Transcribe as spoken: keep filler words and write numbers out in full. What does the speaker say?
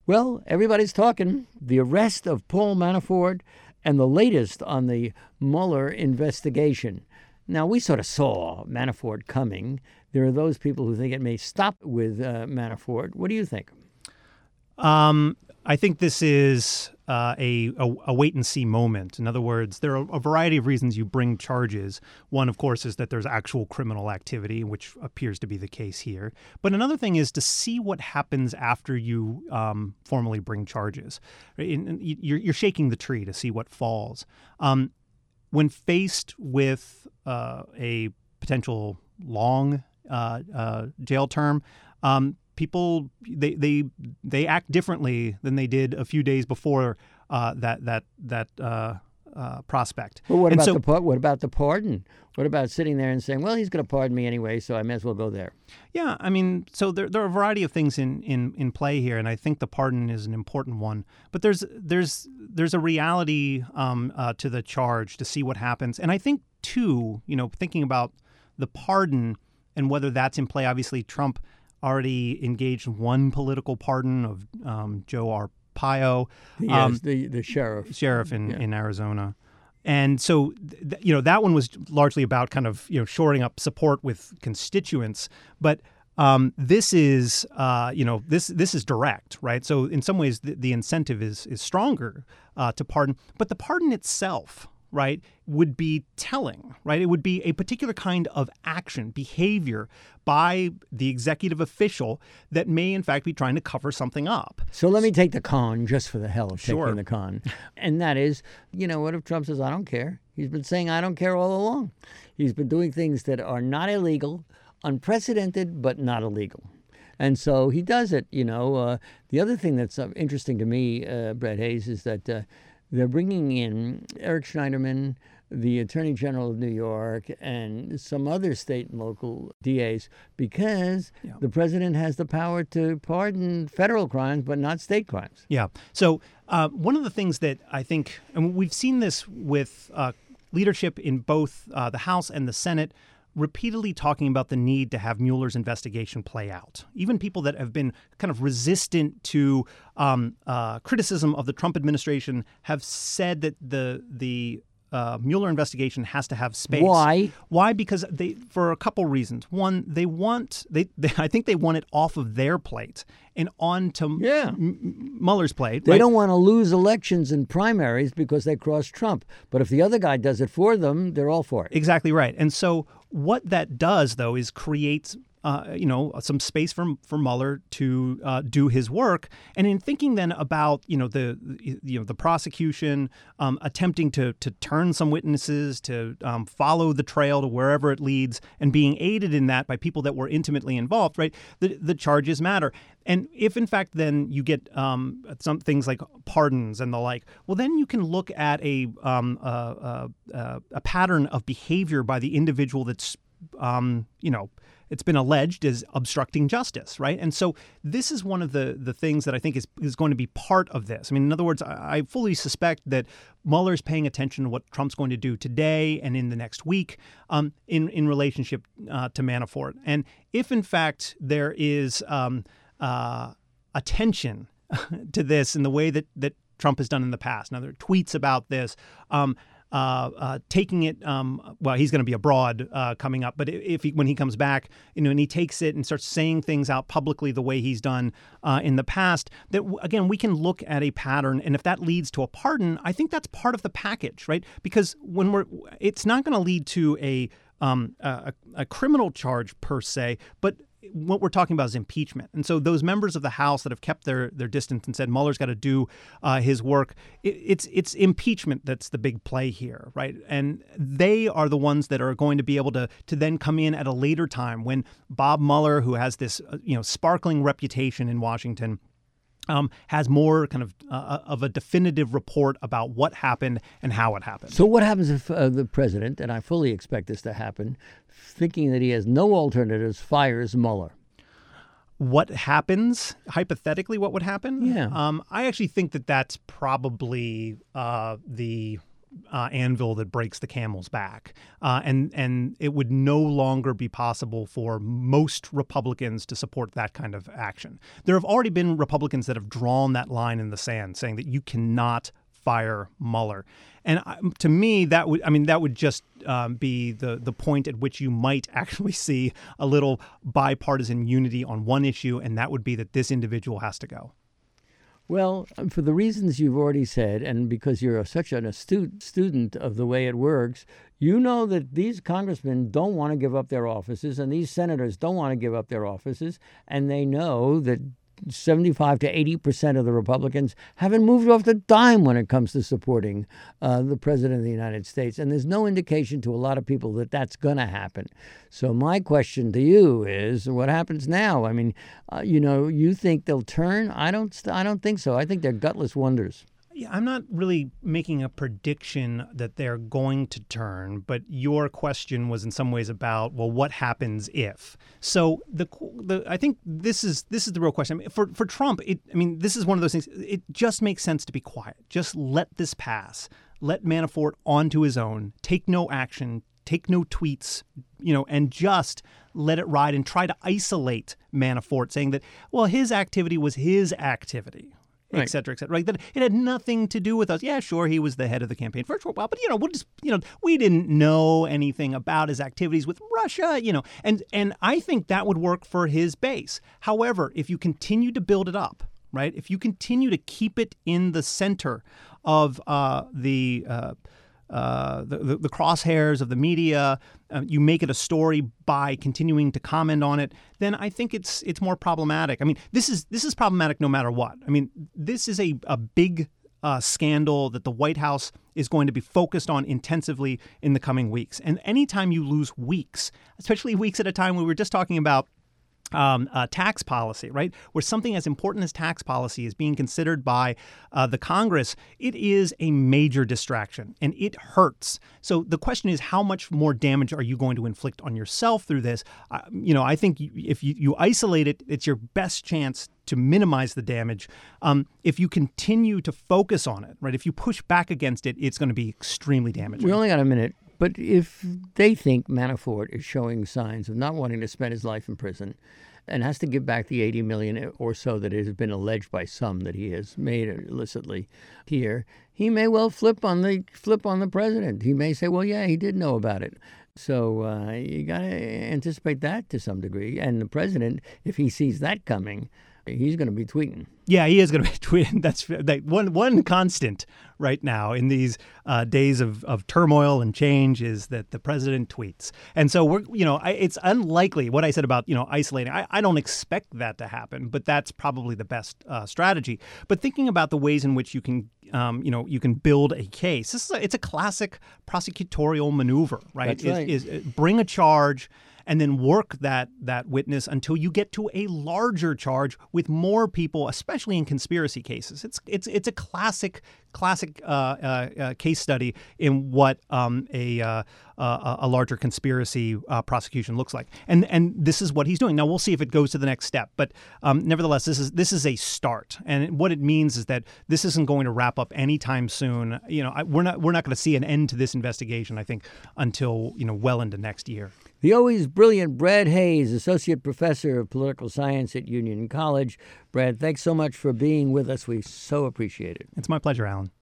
Well, everybody's talking. The arrest of Paul Manafort and the latest on the Mueller investigation. Now, we sort of saw Manafort coming. There are those people who think it may stop with uh, Manafort. What do you think? Um, I think this is uh, a, a, a wait-and-see moment. In other words, there are a variety of reasons you bring charges. One, of course, is that there's actual criminal activity, which appears to be the case here. But another thing is to see what happens after you um, formally bring charges. In, in, you're, you're shaking the tree to see what falls. Um, when faced with uh, a potential long uh, uh, jail term, um, people they they they act differently than they did a few days before uh, that that that uh, uh, prospect. Well, what and about so, the par- what about the pardon? What about sitting there and saying, "Well, he's going to pardon me anyway, so I may as well go there"? Yeah, I mean, so there there are a variety of things in, in, in play here, and I think the pardon is an important one. But there's there's there's a reality um, uh, to the charge to see what happens, and I think too, you know, thinking about the pardon and whether that's in play. Obviously, Trump already engaged in one political pardon of um, Joe Arpaio, Yes, um, the the sheriff, sheriff in, Yeah. in Arizona. And so, th- you know, that one was largely about kind of, you know, shoring up support with constituents. But um, this is, uh, you know, this this is direct, right? So in some ways, the, the incentive is is stronger uh, to pardon. But the pardon itself, right, would be telling, right? It would be a particular kind of action, behavior by the executive official that may, in fact, be trying to cover something up. So let me take the con just for the hell of Sure. taking the con. And that is, you know, what if Trump says, I don't care? He's been saying, I don't care all along. He's been doing things that are not illegal, unprecedented, but not illegal. And so he does it, you know. Uh, the other thing that's uh, interesting to me, uh, Brett Hayes, is that uh, they're bringing in Eric Schneiderman, the Attorney General of New York, and some other state and local D As because Yeah. the president has the power to pardon federal crimes, but not state crimes. Yeah. So uh, one of the things that I think, and we've seen this with uh, leadership in both uh, the House and the Senate, repeatedly talking about the need to have Mueller's investigation play out. Even people that have been kind of resistant to um, uh, criticism of the Trump administration have said that the the uh, Mueller investigation has to have space. Why? Why? Because they, for a couple reasons. One, they want they, they I think they want it off of their plate and onto Yeah. M- Mueller's plate. They right? don't want to lose elections and primaries because they crossed Trump. But if the other guy does it for them, they're all for it. Exactly right. And so what that does, though, is create, uh, you know, some space for for Mueller to uh, do his work. And in thinking then about, you know, the you know the prosecution um, attempting to to turn some witnesses to um, follow the trail to wherever it leads, and being aided in that by people that were intimately involved, right? The the charges matter. And if, in fact, then you get um, some things like pardons and the like, well, then you can look at a um, uh, uh, a pattern of behavior by the individual that's, um, you know, it's been alleged as obstructing justice, right? And so this is one of the the things that I think is, is going to be part of this. I mean, in other words, I, I fully suspect that Mueller's paying attention to what Trump's going to do today and in the next week um, in, in relationship uh, to Manafort. And if, in fact, there is um, uh, attention to this in the way that, that Trump has done in the past, now there are tweets about this, um, Uh, uh, taking it, um, well, he's going to be abroad uh, coming up, but if he, when he comes back, you know, and he takes it and starts saying things out publicly the way he's done uh, in the past, that again, we can look at a pattern, and if that leads to a pardon, I think that's part of the package, right? Because when we're, it's not going to lead to a, um, a a criminal charge per se, but what we're talking about is impeachment. And so those members of the House that have kept their, their distance and said Mueller's got to do uh, his work, it, it's it's impeachment that's the big play here, right? And they are the ones that are going to be able to to then come in at a later time when Bob Mueller, who has this uh, you know sparkling reputation in Washington, Um, has more kind of uh, of a definitive report about what happened and how it happened. So what happens if uh, the president, and I fully expect this to happen, thinking that he has no alternatives, fires Mueller? What happens, hypothetically, what would happen? Yeah. Um, I actually think that that's probably uh, the uh, anvil that breaks the camel's back, uh, and and it would no longer be possible for most Republicans to support that kind of action. There have already been Republicans that have drawn that line in the sand, saying that you cannot fire Mueller. And to me, that would I mean that would just um, be the the point at which you might actually see a little bipartisan unity on one issue, and that would be that this individual has to go. Well, for the reasons you've already said, and because you're such an astute student of the way it works, you know that these congressmen don't want to give up their offices, and these senators don't want to give up their offices, and they know that seventy-five to eighty percent of the Republicans haven't moved off the dime when it comes to supporting uh, the President of the United States. And there's no indication to a lot of people that that's going to happen. So my question to you is, what happens now? I mean, uh, you know, you think they'll turn? I don't, I don't think so. I think they're gutless wonders. Yeah, I'm not really making a prediction that they're going to turn, but your question was in some ways about, well, what happens if? So the, the I think this is this is the real question. I mean, for for Trump, it, I mean, this is one of those things. It just makes sense to be quiet. Just let this pass. Let Manafort onto his own. Take no action. Take no tweets. You know, and just let it ride and try to isolate Manafort, saying that, well, his activity was his activity. Right. Et cetera, et cetera. Right? That it had nothing to do with us. Yeah, sure, he was the head of the campaign for a short while, but you know, we'll just, you know, we didn't know anything about his activities with Russia. You know, and and I think that would work for his base. However, if you continue to build it up, right? If you continue to keep it in the center of uh, the. Uh, Uh, the, the, the crosshairs of the media, uh, you make it a story by continuing to comment on it, then I think it's it's more problematic. I mean, this is this is problematic no matter what. I mean, this is a, a big uh, scandal that the White House is going to be focused on intensively in the coming weeks. And anytime you lose weeks, especially weeks at a time, we were just talking about Um, uh, tax policy, right? Where something as important as tax policy is being considered by uh, the Congress, it is a major distraction and it hurts. So the question is, how much more damage are you going to inflict on yourself through this? Uh, you know, I think if you, you isolate it, it's your best chance to minimize the damage. Um, if you continue to focus on it, right? If you push back against it, it's going to be extremely damaging. We only got a minute. But if they think Manafort is showing signs of not wanting to spend his life in prison and has to give back the eighty million dollars or so that it has been alleged by some that he has made illicitly here, he may well flip on the flip on the president. He may say, well, yeah, he did know about it. So uh, you got to anticipate that to some degree. And the president, if he sees that coming, he's going to be tweeting. Yeah, he is going to be tweeting. That's like one one constant right now in these uh, days of, of turmoil and change is that the president tweets. And so we're, you know, I, it's unlikely what I said about, you know, isolating. I, I don't expect that to happen, but that's probably the best uh, strategy. But thinking about the ways in which you can, um, you know, you can build a case. This is a, it's a classic prosecutorial maneuver, right? That's right. Is, is bring a charge and then work that that witness until you get to a larger charge with more people, especially in conspiracy cases. It's it's it's a classic classic uh, uh, uh, case study in what um, a uh, uh, a larger conspiracy uh, prosecution looks like, and and this is what he's doing. Now we'll see if it goes to the next step, but um, nevertheless, this is this is a start, and what it means is that this isn't going to wrap up anytime soon. You know, I, we're not we're not going to see an end to this investigation, I think, until you know well into next year. The always brilliant Brad Hayes, Associate Professor of Political Science at Union College. Brad, thanks so much for being with us. We so appreciate it. It's my pleasure, Alan.